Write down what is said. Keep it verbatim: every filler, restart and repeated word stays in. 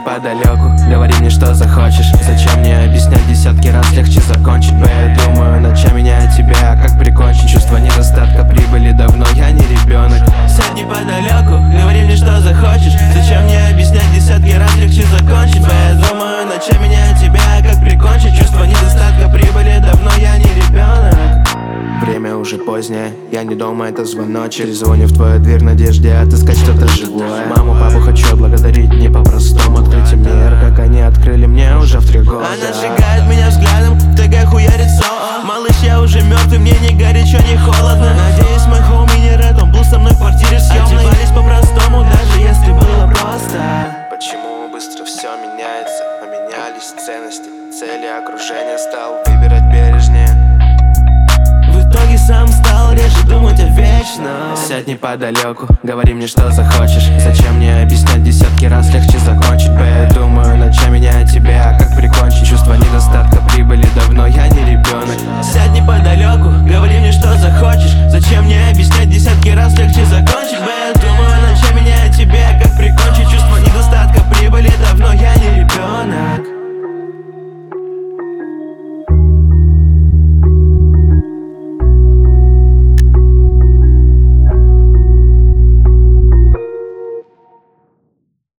неподалеку, говори мне, что захочешь. Зачем мне объяснять десятки раз, легче закончить. Бо я думаю ночами не о тебе, а как прикончить. Чувство недостатка прибыли, давно я не ребенок. Сядь неподалеку, говори мне, что захочешь. Зачем мне объяснять десятки раз, легче закончить. Бо я думаю ночами не о тебе, а как прикончить. Чувство недостатка прибыли, давно я не ребенок. Время уже позднее, я не дома, это звоночек. Звоню в твою дверь в надежде отыскать что-то живое. Маму, папу хочу отблагодарить не по-простому. Открыть им мир, как они открыли мне уже в три года. Она сжигает меня взглядом, в ТГ хуярит сон. Малыш, я уже мертвый, мне не горячо, не холодно. Надеюсь, мой хоуми не рэд, он был со мной в квартире съемной. Одевались по-простому, даже если было просто. Почему быстро все меняется? Поменялись ценности, цели, окружение. Стал выбирать бережнее. В итоге сам стал реже думать о вечном. Сядь неподалеку, говори мне, что захочешь. Зачем мне объяснять десятки раз, легче закончить. Бо я думаю ночами не о тебе, а как прикончить. Чувство недостатка